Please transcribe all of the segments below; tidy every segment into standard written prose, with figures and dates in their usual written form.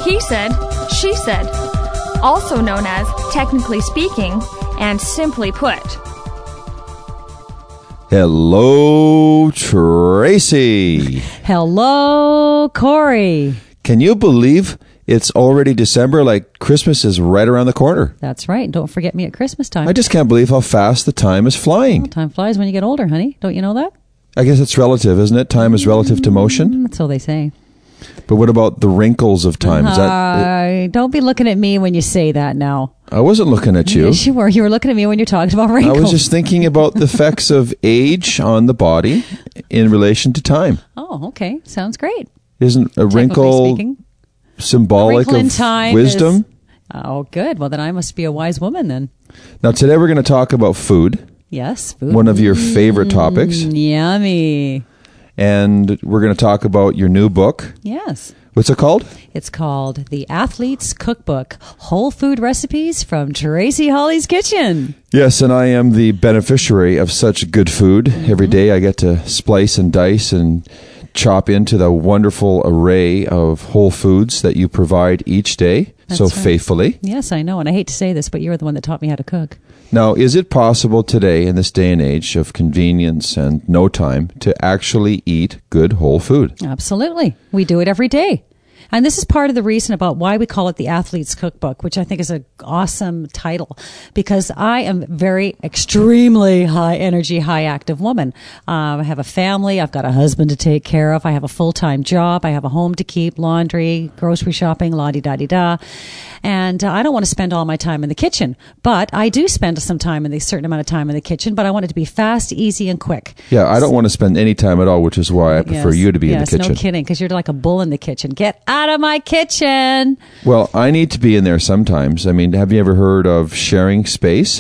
He said, she said, also known as technically speaking and simply put. Hello, Tracy. Hello, Corey. Can you believe it's already December? Like Christmas is right around the corner. That's right. Don't forget me at Christmas time. I just can't believe how fast the time is flying. Well, time flies when you get older, honey. Don't you know that? I guess it's relative, isn't it? Time is relative to motion. That's all they say. But what about the wrinkles of time? Is that? Don't be looking at me when you say that now. I wasn't looking at you. Yes, you were. You were looking at me when you're talking about wrinkles. I was just thinking about the effects of age on the body in relation to time. Oh, okay. Sounds great. Isn't a wrinkle symbolic wrinkle in of time wisdom? Oh, good. Well, then I must be a wise woman then. Now, today we're going to talk about food. Yes, food. One of your favorite topics. Yummy. And we're going to talk about your new book. Yes. What's it called? It's called The Athlete's Cookbook, Whole Food Recipes from Tracy Holly's Kitchen. Yes, and I am the beneficiary of such good food. Every day I get to splice and dice and chop into the wonderful array of whole foods that you provide each day so faithfully. Yes, I know. And I hate to say this, but you're the one that taught me how to cook. Now, is it possible today, in this day and age of convenience and no time, to actually eat good whole food? Absolutely. We do it every day. And this is part of the reason about why we call it the Athlete's Cookbook, which I think is an awesome title, because I am very extremely high energy, high active woman. I have a family. I've got a husband to take care of. I have a full-time job. I have a home to keep, laundry, grocery shopping, la-di-da-di-da. And I don't want to spend all my time in the kitchen, but I do spend some time in the certain amount of time in the kitchen, but I want it to be fast, easy, and quick. Yeah, I don't want to spend any time at all, which is why I prefer you to be in the kitchen. Yes, no kidding, because you're like a bull in the kitchen. Get out of my kitchen. Well, I need to be in there sometimes. I mean, have you ever heard of sharing space?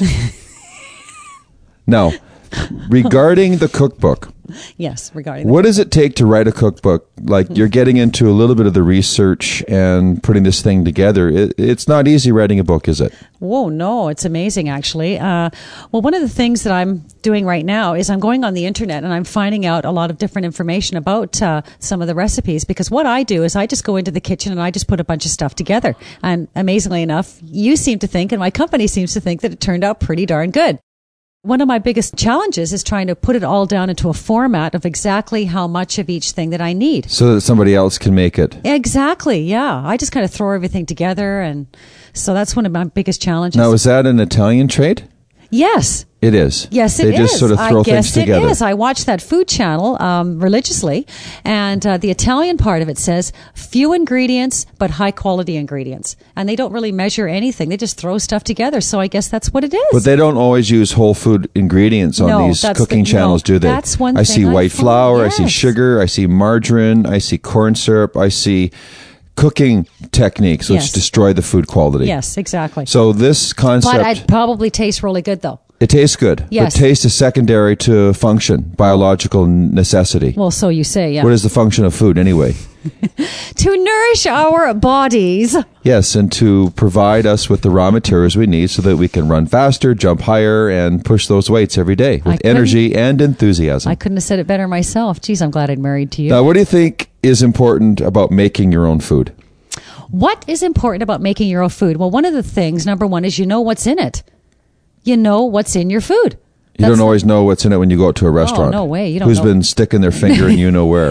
Now, regarding the cookbook. Yes, what does it take to write a cookbook? Like, you're getting into a little bit of the research and putting this thing together. It's not easy writing a book, is it? Whoa, no, it's amazing, actually. Well, one of the things that I'm doing right now is I'm going on the internet and I'm finding out a lot of different information about some of the recipes, because what I do is I just go into the kitchen and I just put a bunch of stuff together. And amazingly enough, you seem to think, and my company seems to think, that it turned out pretty darn good. One of my biggest challenges is trying to put it all down into a format of exactly how much of each thing that I need. So that somebody else can make it. Exactly, yeah. I just kind of throw everything together, and so that's one of my biggest challenges. Now, is that an Italian trait? Yes. It is. Yes, it is. They just sort of throw things together. It is. I watch that food channel religiously, and the Italian part of it says few ingredients, but high quality ingredients. And they don't really measure anything. They just throw stuff together. So I guess that's what it is. But they don't always use whole food ingredients on these cooking channels, do they? That's one thing. I see white flour, yes. I see sugar, I see margarine, I see corn syrup, I see cooking techniques which destroy the food quality. Yes, exactly. So this concept... But it probably tastes really good, though. It tastes good. Yes. But taste is secondary to function, biological necessity. Well, so you say, yeah. What is the function of food anyway? To nourish our bodies. Yes, and to provide us with the raw materials we need so that we can run faster, jump higher, and push those weights every day with energy and enthusiasm. I couldn't have said it better myself. Geez, I'm glad I'm married to you. Now, what do you think is important about making your own food? What is important about making your own food? Well, one of the things, number one, is you know what's in it. You know what's in your food. You don't always know what's in it when you go out to a restaurant. Oh, no way. You don't Who's know. been sticking their finger in you know where?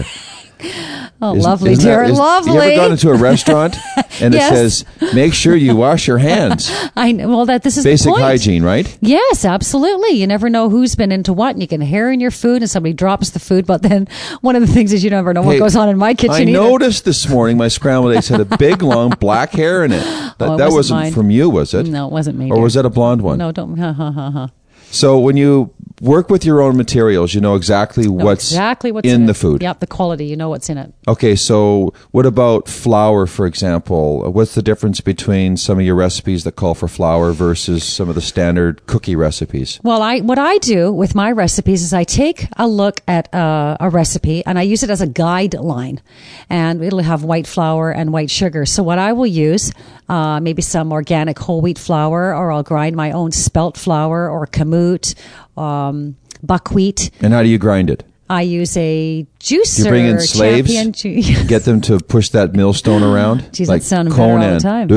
Lovely, dear. Lovely. You ever gone into a restaurant and it says, make sure you wash your hands? I know. Well, this is basic the point. hygiene, right? Yes, absolutely. You never know who's been into what, and you can hear in your food and somebody drops the food. But then one of the things is you never know what goes on in my kitchen either. I noticed this morning my scrambled eggs had a big, long black hair in it. That wasn't mine. From you, was it? No, it wasn't me. Or was that a blonde one? No, don't. So when you work with your own materials, you know exactly what's in the food. Yep, the quality. You know what's in it. Okay, so what about flour, for example? What's the difference between some of your recipes that call for flour versus some of the standard cookie recipes? Well, what I do with my recipes is I take a look at a recipe and I use it as a guideline, and it'll have white flour and white sugar. So what I will use, maybe some organic whole wheat flour, or I'll grind my own spelt flour or kamut, buckwheat. And how do you grind it? I use a juicer. You bring in slaves, champion get them to push that millstone around. Geez, like that's sounding Conan. better all the time.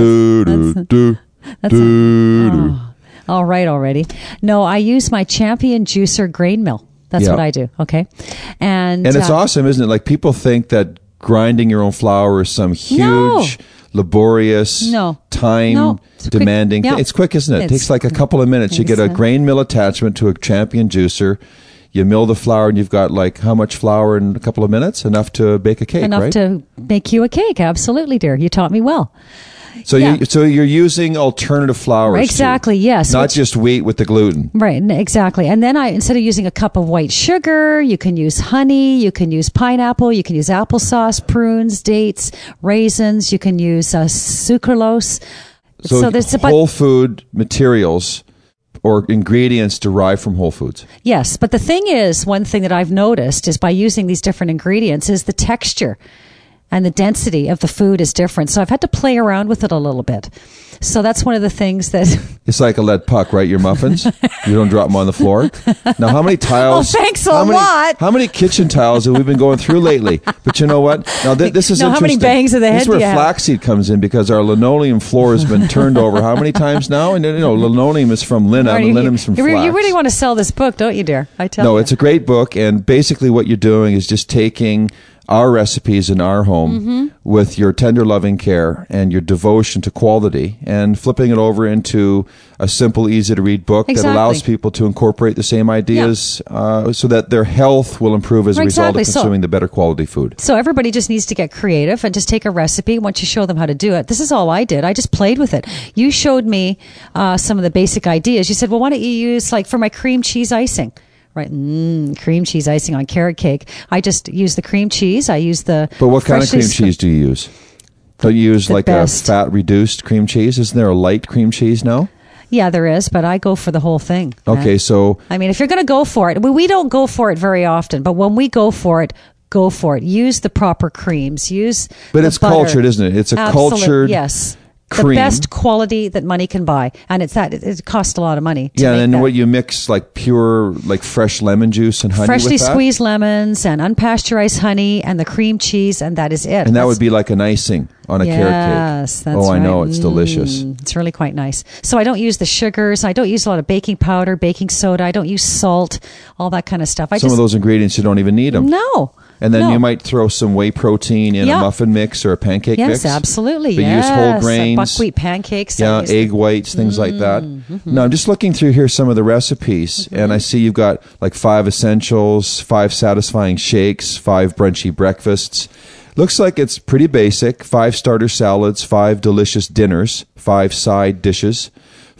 Do, do. All right already. No, I use my Champion juicer grain mill. That's Yeah. what I do. Okay. And it's awesome, isn't it? Like people think that grinding your own flour is some huge, laborious, time demanding thing. It's quick, isn't it? It takes like a couple of minutes. You get a grain mill attachment to a Champion juicer. You mill the flour and you've got like how much flour in a couple of minutes? Enough to bake a cake, enough right? to make you a cake. Absolutely, dear. You taught me well. So you're using alternative flours. Exactly, too. yes. Not just wheat with the gluten. Right, exactly. And then instead of using a cup of white sugar, you can use honey, you can use pineapple, you can use applesauce, prunes, dates, raisins, you can use sucralose. So there's whole food materials or ingredients derived from whole foods. Yes, but the thing is, one thing that I've noticed is by using these different ingredients is the texture and the density of the food is different. So I've had to play around with it a little bit. So that's one of the things that... It's like a lead puck, right? Your muffins? You don't drop them on the floor. Now, how many tiles... Oh, thanks a lot. How many kitchen tiles have we been going through lately? But you know what? Now, this is interesting. How many bangs of the head This is where flaxseed comes in because our linoleum floor has been turned over how many times now? And linoleum is from linen and linen is from flax. You really want to sell this book, don't you, dear? I tell you. No, it's a great book. And basically what you're doing is just taking our recipes in our home with your tender loving care and your devotion to quality and flipping it over into a simple, easy to read book that allows people to incorporate the same ideas so that their health will improve as a result of consuming the better quality food. So everybody just needs to get creative and just take a recipe. Once you show them how to do it, this is all I did. I just played with it. You showed me some of the basic ideas. You said, well, why don't you use, like for my cream cheese icing? Right, cream cheese icing on carrot cake. I just use the cream cheese. I use the. But what kind of cream cheese do you use? Don't you use like best. A fat reduced cream cheese? Isn't there a light cream cheese now? Yeah, there is, but I go for the whole thing. Okay, so I mean, if you're going to go for it, we don't go for it very often, but when we go for it. Go for it. Use the proper creams. But it's butter. Cultured, isn't it? It's a cultured. Yes. Cream. The best quality that money can buy, and it costs a lot of money. Yeah, and then what you mix like pure, like fresh lemon juice and honey, freshly with that? Squeezed lemons and unpasteurized honey and the cream cheese, and that is it. And that would be like an icing on a carrot cake. Yes, that's right. Oh, I know, it's delicious. It's really quite nice. So I don't use the sugars. I don't use a lot of baking powder, baking soda. I don't use salt, all that kind of stuff. Some of those ingredients you don't even need them. No. And then you might throw some whey protein in a muffin mix or a pancake mix. Yes, absolutely. But use whole grains. Buckwheat pancakes. Yeah, egg whites, things like that. Now, I'm just looking through here some of the recipes, and I see you've got like 5 essentials, 5 satisfying shakes, 5 brunchy breakfasts. Looks like it's pretty basic. 5 starter salads, 5 delicious dinners, 5 side dishes,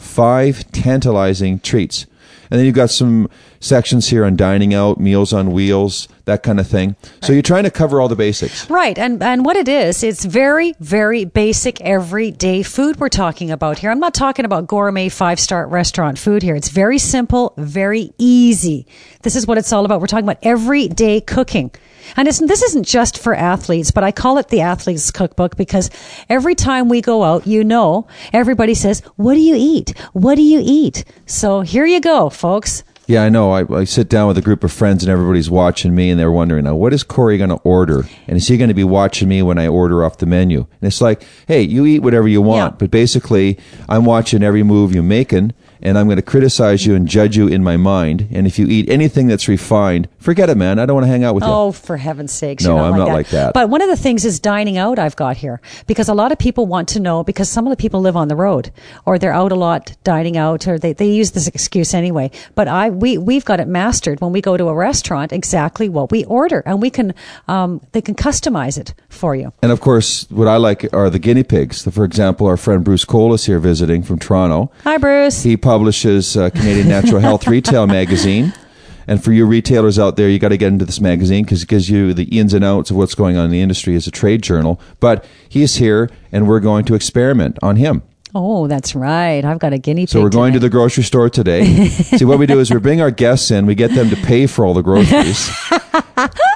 5 tantalizing treats. And then you've got some sections here on dining out, meals on wheels, that kind of thing. So you're trying to cover all the basics. Right. And what it is, it's very, very basic, everyday food we're talking about here. I'm not talking about gourmet 5-star restaurant food here. It's very simple, very easy. This is what it's all about. We're talking about everyday cooking. And this isn't just for athletes, but I call it the athlete's cookbook because every time we go out, everybody says, what do you eat? What do you eat? So here you go, folks. Yeah, I know. I sit down with a group of friends and everybody's watching me and they're wondering, now, what is Corey going to order? And is he going to be watching me when I order off the menu? And it's like, hey, you eat whatever you want. Yeah. But basically, I'm watching every move you're making and I'm going to criticize you and judge you in my mind. And if you eat anything that's refined, forget it, man. I don't want to hang out with you. Oh, for heaven's sakes. No, I'm not like that. But one of the things is dining out I've got here because a lot of people want to know because some of the people live on the road or they're out a lot dining out or they use this excuse anyway. But we've got it mastered when we go to a restaurant exactly what we order and they can customize it for you. And of course, what I like are the guinea pigs. For example, our friend Bruce Cole is here visiting from Toronto. Hi, Bruce. He publishes Canadian Natural Health Retail Magazine. And for you retailers out there, you got to get into this magazine because it gives you the ins and outs of what's going on in the industry as a trade journal. But he's here and we're going to experiment on him. Oh, that's right. I've got a guinea pig. So we're going to the grocery store today. See, what we do is we bring our guests in, we get them to pay for all the groceries.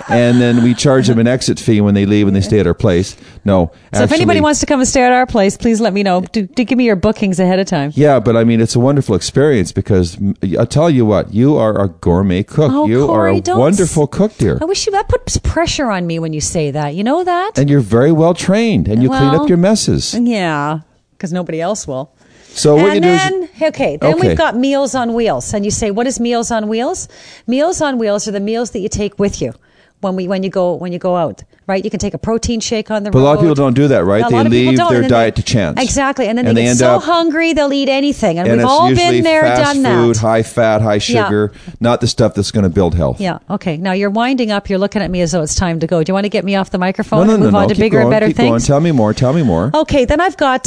and then we charge them an exit fee when they leave and they stay at our place. No, So if anybody wants to come and stay at our place, please let me know. Do give me your bookings ahead of time. Yeah, but I mean, it's a wonderful experience because I'll tell you what, you are a gourmet cook. Oh, You Corey, are a don't wonderful cook, dear. I wish that puts pressure on me when you say that. You know that? And you're very well trained, and you clean Well, up your messes. Yeah, because nobody else will. So what you And do then, is, then Okay. we've got Meals on Wheels. And you say, what is Meals on Wheels? Meals on Wheels are the meals that you take with you when you go out, right? You can take a protein shake on the road. but a lot of people don't do that, right? A They lot of people leave don't, their and then diet to chance. Exactly. And then And they they get end so up- hungry, they'll eat anything. And And we've it's all usually been there, fast done food, that. high fat, high sugar, not the stuff that's going to build health. Yeah. Okay. Now you're winding up. You're looking at me as though it's time to go. Do you want to get me off the microphone No, and move on to Keep bigger going, and better keep things? Going. Tell me more. Okay, then I've got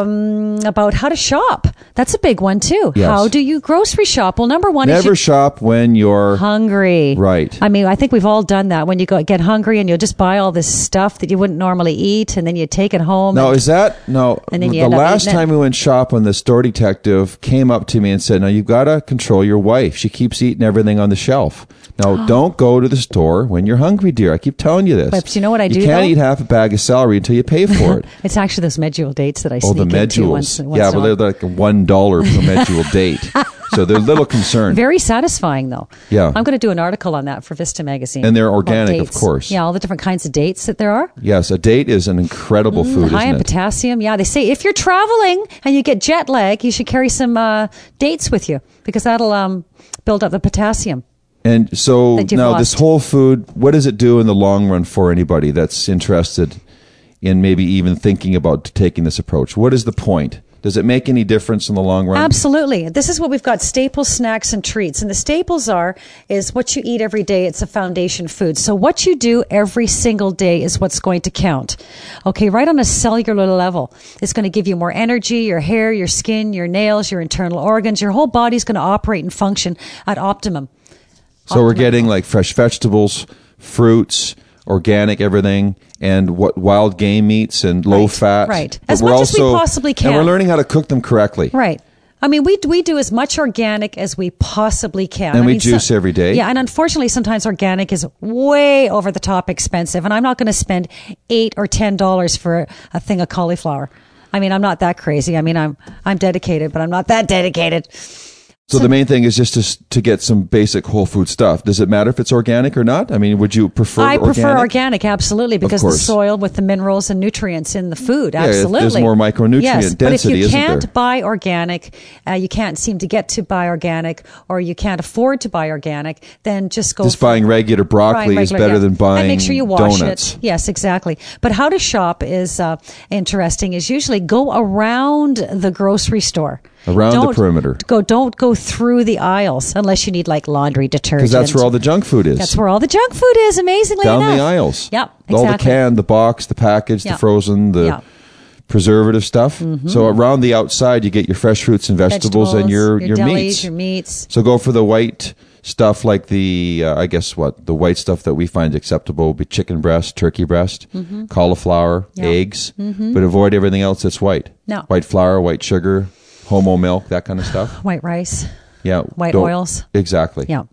about how to shop. That's a big one too. Yes. How do you grocery shop? Well, number one is Never you shop when you're hungry. Right. I mean, I think we've all done that when you get hungry and you'll just buy all this stuff that you wouldn't normally eat, and then you take it home. No, and, is that no? And then you The end up last eating it. time we went shopping, the store detective came up to me and said, "Now you've got to control your wife. She keeps eating everything on the shelf. Now don't go to the store when you're hungry, dear. I keep telling you this. But you know what I do, You can't though? eat half a bag of celery until you pay for it. It's actually those medjool dates that I Oh, sneak the into once medjewels. in Yeah, a but while. they're like $1 per medjool date. So they're a little concerned. Very satisfying, though. Yeah. I'm going to do an article on that for Vista Magazine. And they're about organic, of dates. course. Yeah, all the different kinds of dates that there are. Yes, a date is an incredible food, High in isn't it? potassium. Yeah, they say if you're traveling and you get jet lag, you should carry some dates with you because that'll build up the potassium. And so That you've now lost. this whole food, what does it do in the long run for anybody that's interested in maybe even thinking about taking this approach? What is the point? Does it make any difference in the long run? Absolutely. This is what we've got: staples, snacks, and treats. And the staples is what you eat every day. It's a foundation food. So what you do every single day is what's going to count. Okay, right on a cellular level. It's going to give you more energy, your hair, your skin, your nails, your internal organs. Your whole body's going to operate and function at optimum. So we're getting like fresh vegetables, fruits, organic everything, and what wild game meats and low fat. right. But As we're much as we possibly can. And we're learning how to cook them correctly. Right. I mean, we do as much organic as we possibly can. And I we mean, juice every day. Yeah, and unfortunately, sometimes organic is way over the top expensive, and I'm not going to spend $8 or $10 for a thing of cauliflower. I mean, I'm not that crazy. I mean, I'm dedicated, but I'm not that dedicated. So the main thing is just to get some basic whole food stuff. Does it matter if it's organic or not? I mean, would you prefer I organic? prefer organic, absolutely, because the course. soil with the minerals and nutrients in the food, Yeah, absolutely. there's more micronutrient yes, density, but if you isn't can't there? buy organic, you can't seem to get to buy organic, or you can't afford to buy organic, then just go Just for buying regular broccoli buying is regular, better than buying and make sure you wash donuts. it. Yes, exactly. But how to shop is interesting. Is usually go around the grocery store. Around the perimeter. Don't go through the aisles unless you need like laundry detergent. Because that's where all the junk food is. That's where all the junk food is. Amazingly Down enough. the aisles. Yep, All the exactly. can, the box, the package, Yeah. the frozen, the Yeah. preservative stuff. So around the outside, you get your fresh fruits and vegetables, and your delis, meats. your meats. So go for the white stuff, like the the white stuff that we find acceptable would be chicken breast, turkey breast, cauliflower, Yeah. eggs, but avoid everything else that's white. No. White flour, white sugar, homo milk, that kind of stuff. White rice. Yeah, White don't- oils. Exactly. Yeah.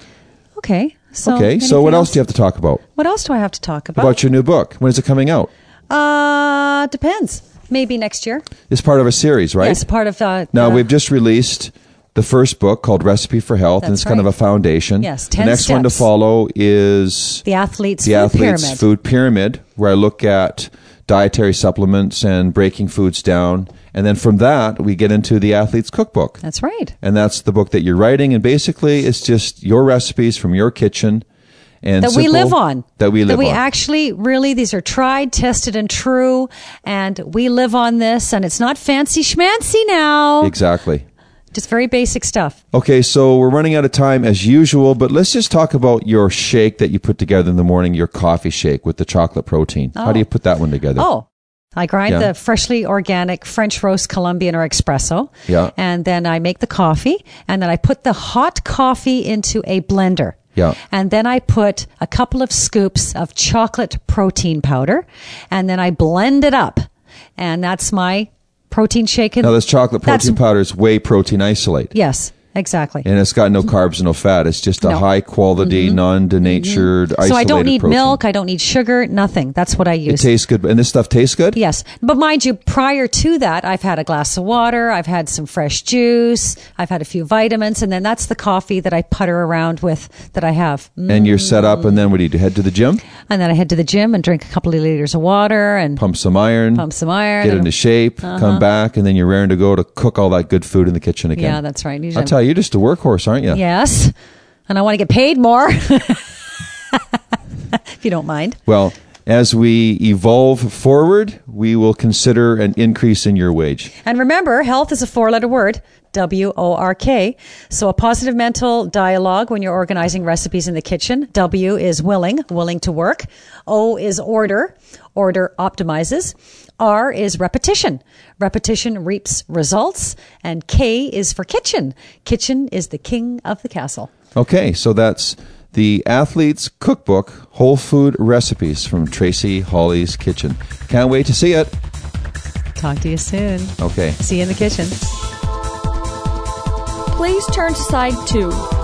Okay. So Okay, so what anything else do you have to talk about? What else do I have to talk about? About your new book. When is it coming out? Depends. Maybe next year. It's part of a series, right? Yes, part of. Now, we've just released the first book called Recipe for Health, and That's it's kind of right. a foundation. Yes, The 10 next one to steps. follow is The Athlete's the Food Athlete's Pyramid. Food Pyramid, where I look at dietary supplements and breaking foods down. And then from that, we get into the Athlete's Cookbook. That's right. And that's the book that you're writing. And basically, it's just your recipes from your kitchen. And That we simple- live on. That we live That we on. actually, really, these are tried, tested, and true. And we live on this. And it's not fancy schmancy now. Exactly. Just very basic stuff. Okay, so we're running out of time as usual, but let's just talk about your shake that you put together in the morning, your coffee shake with the chocolate protein. How do you put that one together? Oh, I grind Yeah. the freshly organic French roast Colombian or espresso. Yeah. And then I make the coffee. And then I put the hot coffee into a blender. Yeah. And then I put a couple of scoops of chocolate protein powder. And then I blend it up. And that's my protein shake. Now, this chocolate protein That's- powder is whey protein isolate. Yes. Exactly. And it's got no carbs and no fat. It's just a No. high quality, non-denatured, isolated So I don't need protein. milk. I don't need sugar. Nothing. That's what I It use. tastes good. And this stuff tastes good? Yes. But mind you, prior to that, I've had a glass of water. I've had some fresh juice. I've had a few vitamins. And then that's the coffee that I putter around with that I have. And you're set up, and then what do you do? Head to the gym? And then I head to the gym and drink a couple of liters of water and Pump some iron. pump some iron. Get and- into shape, come back, and then you're raring to go to cook all that good food in the kitchen again. Yeah, that's right. I'll tell you, you're just a workhorse, aren't you? Yes. And I want to get paid more. If you don't mind. Well, as we evolve forward, we will consider an increase in your wage. And remember, health is a 4-letter word, WORK. So a positive mental dialogue when you're organizing recipes in the kitchen. W is willing to work. O is order optimizes. R is repetition reaps results. And K is for kitchen is the king of the castle. Okay, so that's the Athlete's Cookbook, Whole Food Recipes from Tracy Hawley's Kitchen. Can't wait to see it. Talk to you soon. Okay. See you in the kitchen. Please turn to side 2.